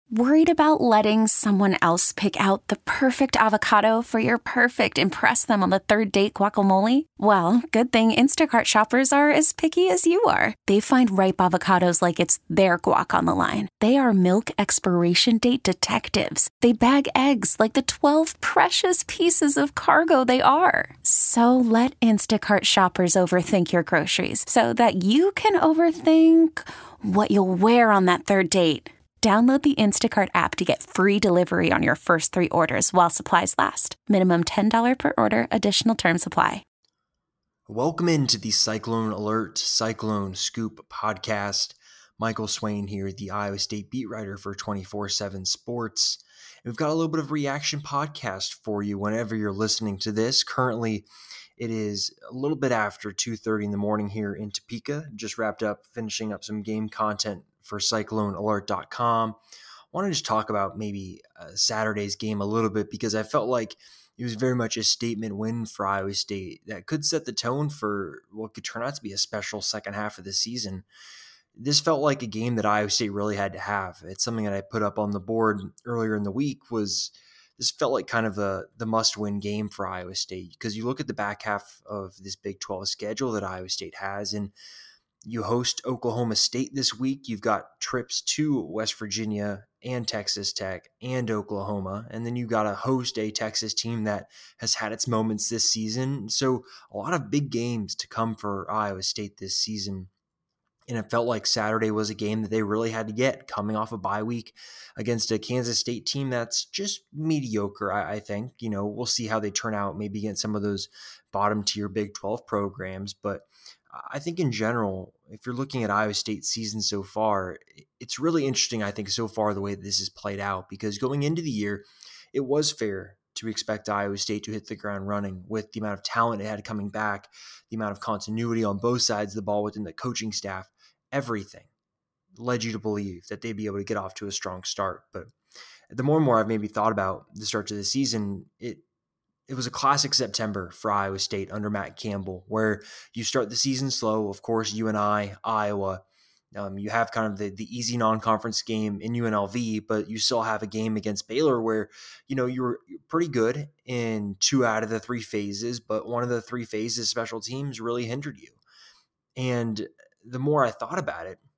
Worried about letting someone else pick out the perfect avocado for your perfect impress them on the third date guacamole? Well, good thing Instacart shoppers are as picky as you are. They find ripe avocados like it's their guac on the line. They are milk expiration date detectives. They bag eggs like the 12 precious pieces of cargo they are. So let Instacart shoppers overthink your groceries so that you can overthink what you'll wear on that third date. Download the Instacart app to get free delivery on your first 3 orders while supplies last. Minimum $10 per order. Additional terms apply. Welcome into the Cyclone Alert, Cyclone Scoop podcast. Michael Swain here, the Iowa State beat writer for 24/7 Sports. And we've got a little bit of reaction podcast for you whenever you're listening to this. Currently, it is a little bit after 2:30 in the morning here in Topeka. Just wrapped up finishing up some game content for CycloneAlert.com. I want to just talk about maybe Saturday's game a little bit because I felt like it was very much a statement win for Iowa State that could set the tone for what could turn out to be a special second half of the season. This felt like a game that Iowa State really had to have. It's something that I put up on the board earlier in the week. This felt like kind of the must-win game for Iowa State because you look at the back half of this Big 12 schedule that Iowa State has, and you host Oklahoma State this week. You've got trips to West Virginia and Texas Tech and Oklahoma. And then you've got to host a Texas team that has had its moments this season. So a lot of big games to come for Iowa State this season. And it felt like Saturday was a game that they really had to get coming off a bye week against a Kansas State team that's just mediocre, I think. You know, we'll see how they turn out maybe against some of those bottom tier Big 12 programs. But I think in general, if you're looking at Iowa State's season so far, it's really interesting, I think, so far the way that this has played out, because going into the year, it was fair to expect Iowa State to hit the ground running with the amount of talent it had coming back, the amount of continuity on both sides of the ball within the coaching staff. Everything led you to believe that they'd be able to get off to a strong start. But the more and more I've maybe thought about the start to the season, it was a classic September for Iowa State under Matt Campbell, where you start the season slow. Of course, UNI, Iowa. You have kind of the easy non-conference game in UNLV, but you still have a game against Baylor where, you know, you're pretty good in 2 out of the 3 phases, but one of the 3 phases, special teams, really hindered you. And the more I thought about it,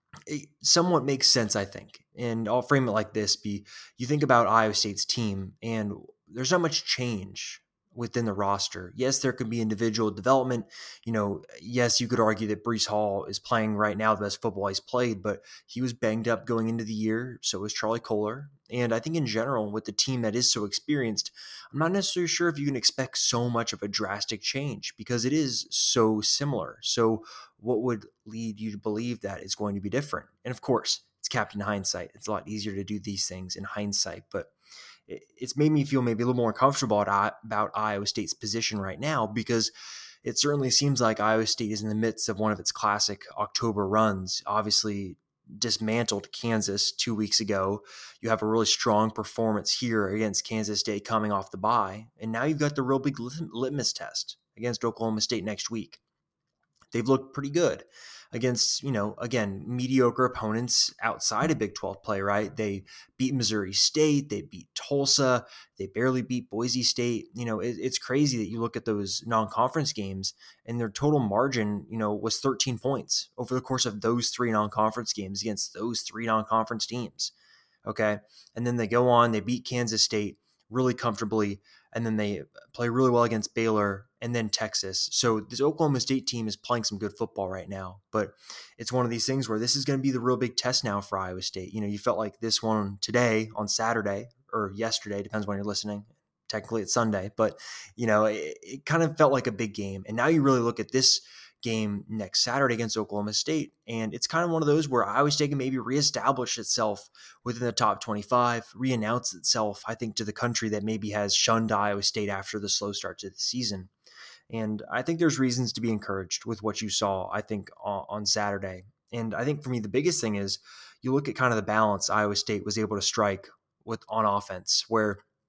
it somewhat makes sense, I think. And I'll frame it like this. You think about Iowa State's team, and there's not much change within the roster. Yes, there could be individual development. You know, yes, you could argue that Breece Hall is playing right now the best football he's played, but he was banged up going into the year. So was Charlie Kohler. And I think in general, with the team that is so experienced, I'm not necessarily sure if you can expect so much of a drastic change because it is so similar. So what would lead you to believe that it's going to be different? And of course, it's Captain Hindsight. It's a lot easier to do these things in hindsight, but it's made me feel maybe a little more comfortable about Iowa State's position right now, because it certainly seems like Iowa State is in the midst of one of its classic October runs. Obviously, dismantled Kansas 2 weeks ago. You have a really strong performance here against Kansas State coming off the bye. And now you've got the real big litmus test against Oklahoma State next week. They've looked pretty good against, you know, again, mediocre opponents outside of Big 12 play, right? They beat Missouri State. They beat Tulsa. They barely beat Boise State. You know, it's crazy that you look at those non-conference games and their total margin, you know, was 13 points over the course of those 3 non-conference games against those 3 non-conference teams. Okay. And then they go on, they beat Kansas State really comfortably, and then they play really well against Baylor and then Texas. So this Oklahoma State team is playing some good football right now, but it's one of these things where this is going to be the real big test now for Iowa State. You know, you felt like this one today on Saturday or yesterday, depends when you're listening. Technically it's Sunday, but you know, it kind of felt like a big game. And now you really look at this game next Saturday against Oklahoma State, and it's kind of one of those where Iowa State can maybe reestablish itself within the top 25, re-announce itself, I think, to the country that maybe has shunned Iowa State after the slow start to the season. And I think there's reasons to be encouraged with what you saw, I think, on Saturday. And I think for me, the biggest thing is you look at kind of the balance Iowa State was able to strike on offense, where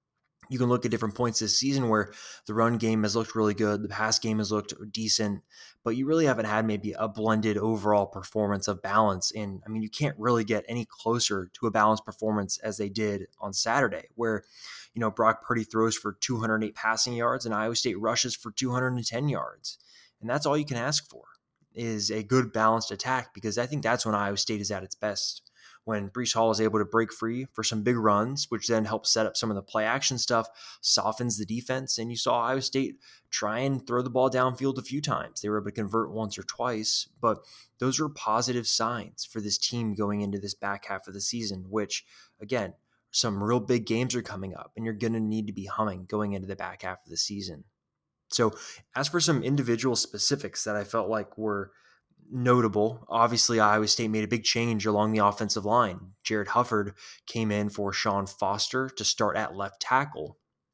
You can look at different points this season where the run game has looked really good, the pass game has looked decent, but you really haven't had maybe a blended overall performance of balance. And I mean, you can't really get any closer to a balanced performance as they did on Saturday, where, Brock Purdy throws for 208 passing yards and Iowa State rushes for 210 yards. And that's all you can ask for, is a good balanced attack, because I think that's when Iowa State is at its best. When Breece Hall is able to break free for some big runs, which then helps set up some of the play action stuff, softens the defense, and you saw Iowa State try and throw the ball downfield a few times. They were able to convert once or twice, but those were positive signs for this team going into this back half of the season, which, again, some real big games are coming up, and you're going to need to be humming going into the back half of the season. So as for some individual specifics that I felt like were notable, obviously Iowa State made a big change along the offensive line. Jared Hufford came in for Sean Foster to start at left tackle.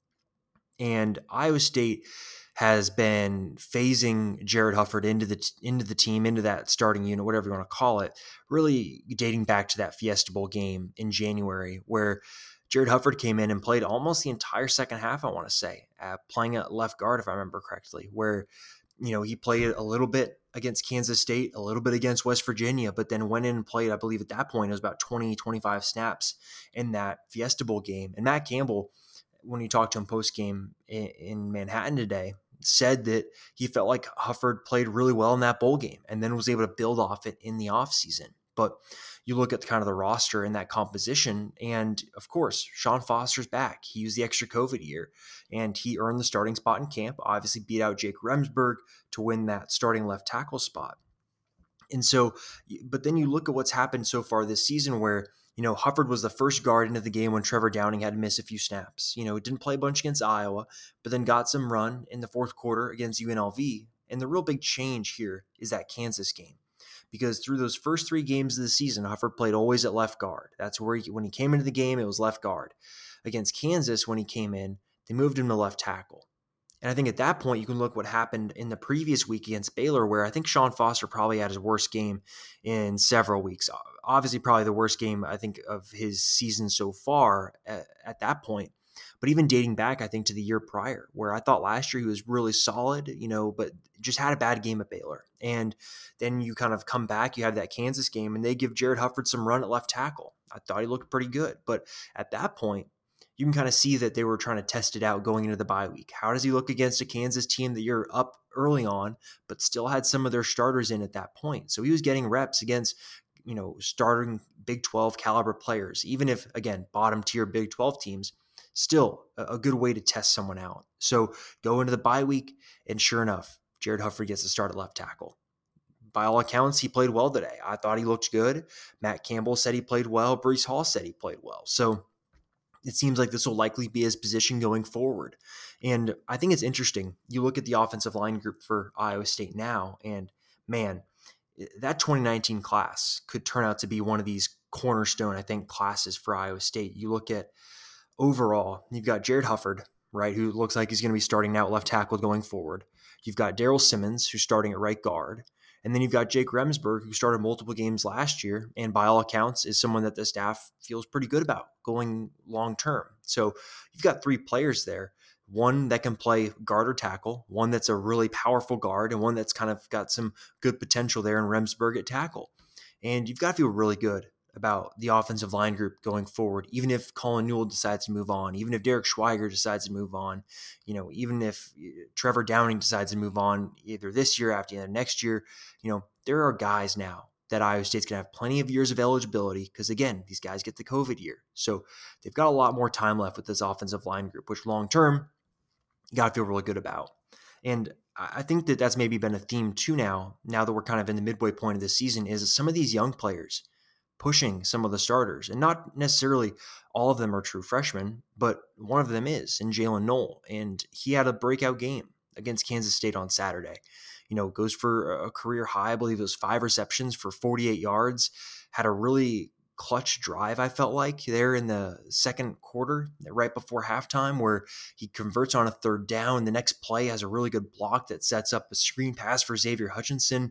And Iowa State has been phasing Jared Hufford into the team, into that starting unit, whatever you want to call it, really dating back to that Fiesta Bowl game in January, where Jared Hufford came in and played almost the entire second half, I want to say, playing at left guard, if I remember correctly, where he played a little bit against Kansas State, a little bit against West Virginia, but then went in and played, I believe at that point, it was about 20, 25 snaps in that Fiesta Bowl game. And Matt Campbell, when you talked to him post-game in Manhattan today, said that he felt like Hufford played really well in that bowl game and then was able to build off it in the offseason. But you look at kind of the roster and that composition, and of course, Sean Foster's back. He used the extra COVID year, and he earned the starting spot in camp, obviously beat out Jake Remsburg to win that starting left tackle spot. And so, but then you look at what's happened so far this season where, Hufford was the first guard into the game when Trevor Downing had to miss a few snaps. He didn't play a bunch against Iowa, but then got some run in the fourth quarter against UNLV. And the real big change here is that Kansas game. Because through those first 3 games of the season, Hufford played always at left guard. That's where when he came into the game, it was left guard. Against Kansas, when he came in, they moved him to left tackle. And I think at that point, you can look what happened in the previous week against Baylor, where I think Sean Foster probably had his worst game in several weeks. Obviously, probably the worst game, I think, of his season so far at that point. But even dating back, I think, to the year prior, where I thought last year he was really solid, but just had a bad game at Baylor. And then you kind of come back, you have that Kansas game, and they give Jared Hufford some run at left tackle. I thought he looked pretty good. But at that point, you can kind of see that they were trying to test it out going into the bye week. How does he look against a Kansas team that you're up early on, but still had some of their starters in at that point? So he was getting reps against, starting Big 12 caliber players, even if, again, bottom tier Big 12 teams, still a good way to test someone out. So go into the bye week, and sure enough, Jared Hufford gets to start at left tackle. By all accounts, he played well today. I thought he looked good. Matt Campbell said he played well. Breece Hall said he played well. So it seems like this will likely be his position going forward. And I think it's interesting. You look at the offensive line group for Iowa State now, and man, that 2019 class could turn out to be one of these cornerstone, I think, classes for Iowa State. You look at overall, you've got Jared Hufford, right, who looks like he's going to be starting now at left tackle going forward. You've got Daryl Simmons, who's starting at right guard. And then you've got Jake Remsburg, who started multiple games last year, and by all accounts is someone that the staff feels pretty good about going long term. So you've got 3 players there, one that can play guard or tackle, one that's a really powerful guard, and one that's kind of got some good potential there in Remsburg at tackle. And you've got to feel really good about the offensive line group going forward, even if Colin Newell decides to move on, even if Derek Schweiger decides to move on, even if Trevor Downing decides to move on either this year or after the next year, there are guys now that Iowa State's going to have plenty of years of eligibility because, again, these guys get the COVID year. So they've got a lot more time left with this offensive line group, which long-term, you got to feel really good about. And I think that that's maybe been a theme too now that we're kind of in the midway point of the season, is some of these young players pushing some of the starters, and not necessarily all of them are true freshmen, but one of them is in Jalen Knoll, and he had a breakout game against Kansas State on Saturday. Goes for a career high, I believe it was 5 receptions for 48 yards, had a really clutch drive, I felt like, there in the second quarter, right before halftime, where he converts on a 3rd down. The next play has a really good block that sets up a screen pass for Xavier Hutchinson.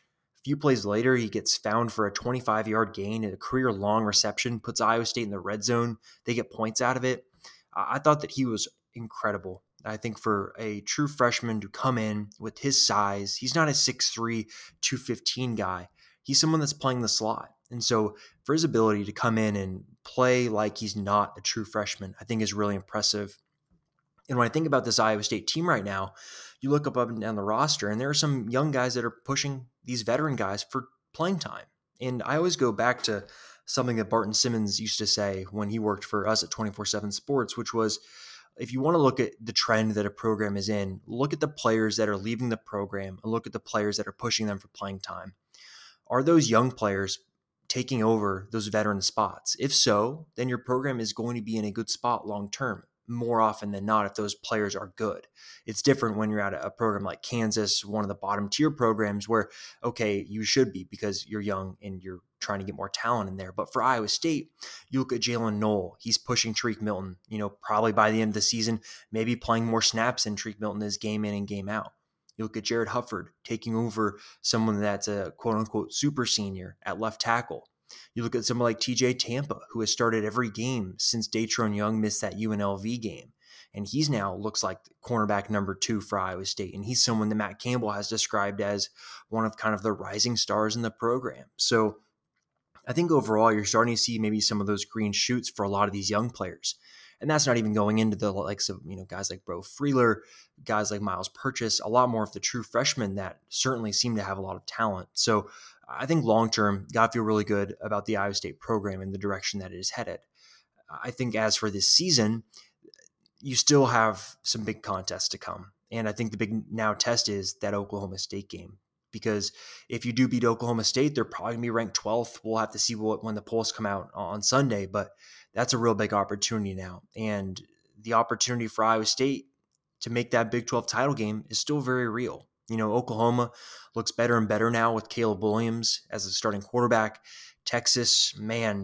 A few plays later, he gets found for a 25-yard gain and a career-long reception, puts Iowa State in the red zone. They get points out of it. I thought that he was incredible. I think for a true freshman to come in with his size, he's not a 6'3", 215 guy. He's someone that's playing the slot. And so for his ability to come in and play like he's not a true freshman, I think is really impressive. And when I think about this Iowa State team right now, you look up and down the roster, and there are some young guys that are pushing these veteran guys for playing time. And I always go back to something that Barton Simmons used to say when he worked for us at 24/7 Sports, which was, if you want to look at the trend that a program is in, look at the players that are leaving the program and look at the players that are pushing them for playing time. Are those young players taking over those veteran spots? If so, then your program is going to be in a good spot long term, more often than not, if those players are good. It's different when you're at a program like Kansas, one of the bottom tier programs where, okay, you should be because you're young and you're trying to get more talent in there. But for Iowa State, you look at Jalen Knoll, he's pushing Tariq Milton, probably by the end of the season, maybe playing more snaps than Tariq Milton is game in and game out. You look at Jared Hufford taking over someone that's a quote-unquote super senior at left tackle. You look at someone like TJ Tampa, who has started every game since Datrone Young missed that UNLV game. And he's now looks like cornerback number 2 for Iowa State. And he's someone that Matt Campbell has described as one of kind of the rising stars in the program. So I think overall you're starting to see maybe some of those green shoots for a lot of these young players. And that's not even going into the likes of, guys like Bro Freeler, guys like Miles Purchase, a lot more of the true freshmen that certainly seem to have a lot of talent. So I think long-term, got to feel really good about the Iowa State program and the direction that it is headed. I think as for this season, you still have some big contests to come. And I think the big now test is that Oklahoma State game. Because if you do beat Oklahoma State, they're probably going to be ranked 12th. We'll have to see when the polls come out on Sunday. But that's a real big opportunity now. And the opportunity for Iowa State to make that Big 12 title game is still very real. Oklahoma looks better and better now with Caleb Williams as a starting quarterback. Texas, man,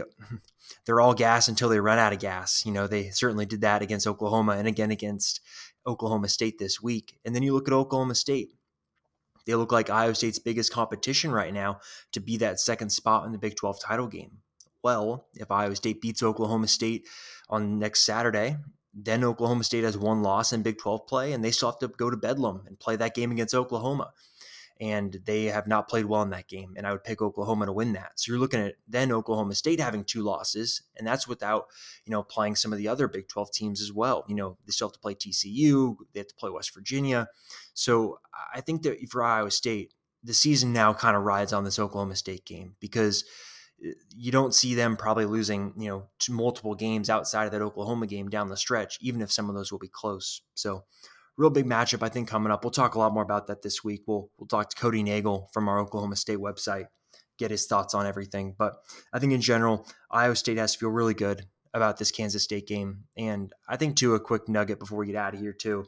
they're all gas until they run out of gas. They certainly did that against Oklahoma and again against Oklahoma State this week. And then you look at Oklahoma State. They look like Iowa State's biggest competition right now to be that second spot in the Big 12 title game. Well, if Iowa State beats Oklahoma State on next Saturday, then Oklahoma State has one loss in Big 12 play, and they still have to go to Bedlam and play that game against Oklahoma. And they have not played well in that game, and I would pick Oklahoma to win that. So you're looking at then Oklahoma State having 2 losses, and that's without, playing some of the other Big 12 teams as well. They still have to play TCU, they have to play West Virginia. So I think that for Iowa State, the season now kind of rides on this Oklahoma State game because you don't see them probably losing, to multiple games outside of that Oklahoma game down the stretch, even if some of those will be close. So real big matchup, I think, coming up. We'll talk a lot more about that this week. We'll talk to Cody Nagel from our Oklahoma State website, get his thoughts on everything. But I think in general, Iowa State has to feel really good about this Kansas State game. And I think, too, a quick nugget before we get out of here, too.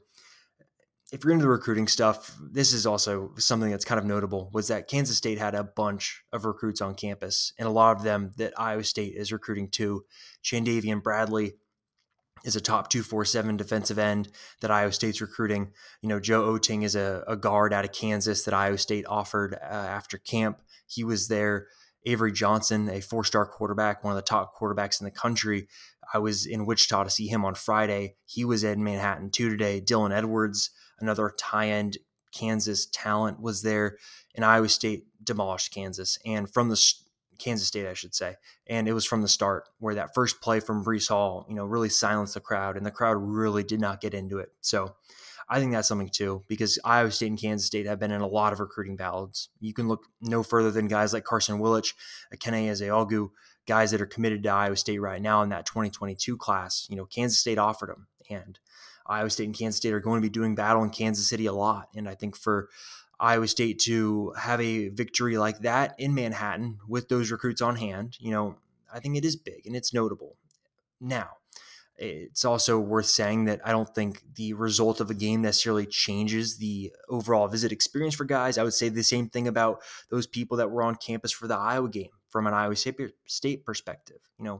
If you're into the recruiting stuff, this is also something that's kind of notable, was that Kansas State had a bunch of recruits on campus, and a lot of them that Iowa State is recruiting too. Chandavian Bradley is a top 247 defensive end that Iowa State's recruiting. Joe Oting is a guard out of Kansas that Iowa State offered after camp. He was there. Avery Johnson, a 4-star quarterback, one of the top quarterbacks in the country. I was in Wichita to see him on Friday. He was in Manhattan too today. Dylan Edwards, another tie-end Kansas talent, was there. And Iowa State demolished Kansas. And from the Kansas State, I should say. And it was from the start where that first play from Breece Hall, really silenced the crowd, and the crowd really did not get into it. So I think that's something too, because Iowa State and Kansas State have been in a lot of recruiting battles. You can look no further than guys like Carson Willich, Akene Ezeogu, guys that are committed to Iowa State right now in that 2022 class. Kansas State offered them, and Iowa State and Kansas State are going to be doing battle in Kansas City a lot. And I think for Iowa State to have a victory like that in Manhattan with those recruits on hand, I think it is big and it's notable. Now, it's also worth saying that I don't think the result of a game necessarily changes the overall visit experience for guys. I would say the same thing about those people that were on campus for the Iowa game from an Iowa State perspective.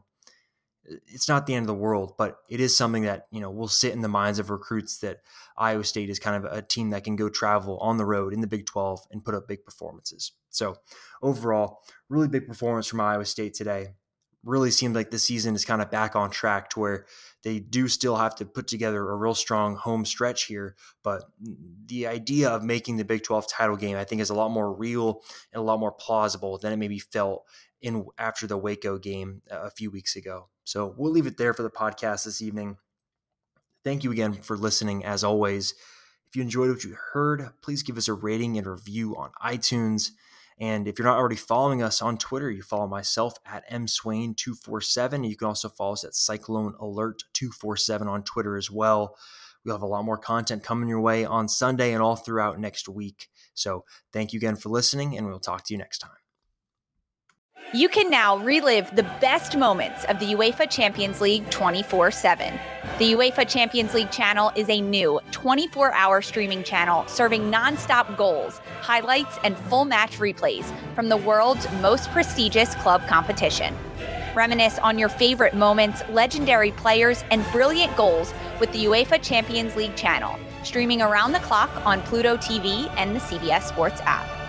It's not the end of the world, but it is something that, will sit in the minds of recruits that Iowa State is kind of a team that can go travel on the road in the Big 12 and put up big performances. So overall, really big performance from Iowa State today. really seems like the season is kind of back on track to where they do still have to put together a real strong home stretch here. But the idea of making the Big 12 title game, I think, is a lot more real and a lot more plausible than it maybe felt after the Waco game a few weeks ago. So we'll leave it there for the podcast this evening. Thank you again for listening, as always. If you enjoyed what you heard, please give us a rating and review on iTunes. And if you're not already following us on Twitter, you follow myself at mswain247. You can also follow us at Cyclone Alert 247 on Twitter as well. We'll have a lot more content coming your way on Sunday and all throughout next week. So thank you again for listening, and we'll talk to you next time. You can now relive the best moments of the UEFA Champions League 24/7. The UEFA Champions League channel is a new 24-hour streaming channel serving non-stop goals, highlights, and full match replays from the world's most prestigious club competition. Reminisce on your favorite moments, legendary players, and brilliant goals with the UEFA Champions League channel, streaming around the clock on Pluto TV and the CBS Sports app.